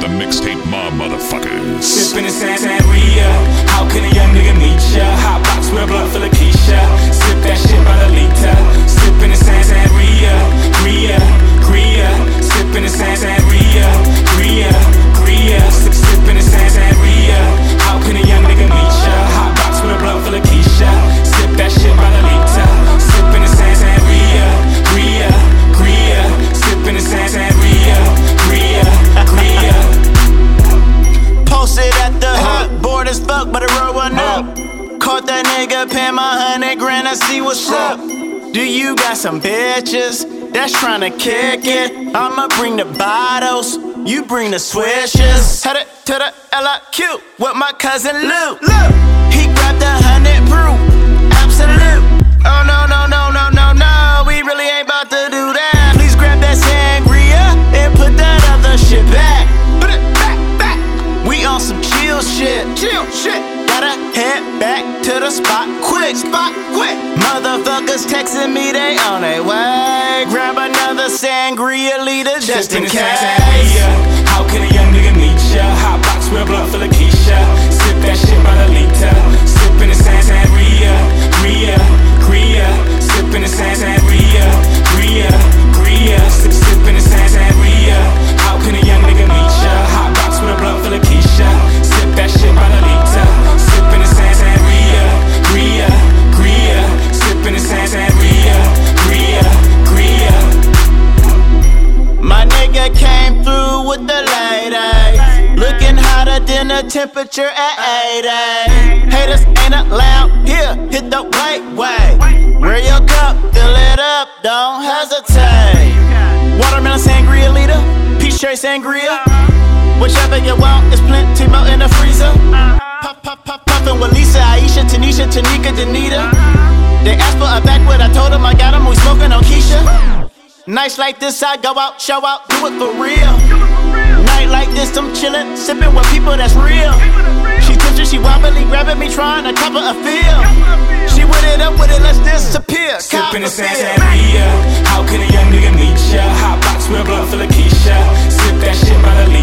the mixtape mom motherfuckers. Sippin' in Sangria, how can a young nigga meet ya? Hot box with a blunt full of Keisha. Sip that shit by the liter. Sippin' in Sangria, Gria. Sippin' in Sangria, Gria. Sippin' in Sangria, how can a young nigga meet ya? Hot box with a blunt full of Keisha. Sip that shit by the liter. Sippin' in Sangria, Gria. Sippin' in Sangria, Gria. Posted at the hook, bored as fuck, but the road wasn't up. Caught that nigga paying my $100,000, I see what's up. Do you got some bitches that's tryna kick it? I'ma bring the bottles, you bring the swishers. Headed to the LIQ with my cousin Luke. He grabbed the 100 proof, absolute. Oh no, we really ain't about to do that. Please grab that sangria and put that other shit back. Put it back. We on some chill shit. Gotta head back to the spot quick. Motherfuckers texting me they on their way. Grab another sangria leader just in case. How can a young nigga meet ya? Hot box with a blunt full of Keisha. Sip that shit by the liter. Sippin' in Sangria, Gria. Sippin' in Sangria, Gria. Sippin' in Sangria. How can a young nigga meet ya? Hot box with a blunt full of Keisha. Sip that shit by the liter. Sippin' in Sangria, Gria. Sippin' in Sangria, Gria. My nigga came through with the lady, looking hotter than the temperature at 80. Haters ain't allowed here, hit the way. Wear your cup, fill it up, don't hesitate. Watermelon sangria leader, peach cherry sangria. Whichever you want, it's plenty more in the freezer. Puffin' with Lisa, Aisha, Tanisha, Tanika, Danita. They asked for a backwood, I told them I got them, we smoking on Keisha. Nights like this, I go out, show out, do it for real. Night like this, I'm chillin', sippin' with people that's real. She tipsy, she wobbly, grabbing me, trying to cover a feel. She with it up with it, let's disappear. Sippin' in Sangria, how can a young nigga meet ya? Hot box with a blunt full of Keisha. Sip that shit by the